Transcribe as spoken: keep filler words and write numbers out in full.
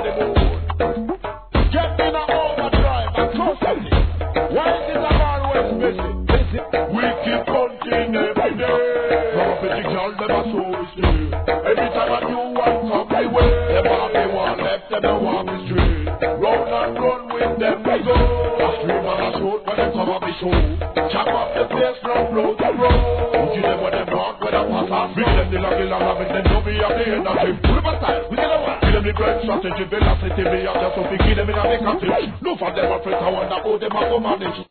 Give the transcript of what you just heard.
the moon. Get in a overdrive and trust me. Why is it I'm always busy? We keep counting every day. From a pretty girl, never so we see. Every time a new one come my way, them have me one left, them no walk the street. Round and run with them we go. A stream and a shoot when them come up the show. Chop up the place from road to road. You them when them not when them pass off. Bring them the loggy long having them know me have the energy. Put them aside, we get away. Give them the great strategy, velocity, me have just to kill them in a vacancy. No for them afraid I wonder how them a go manage.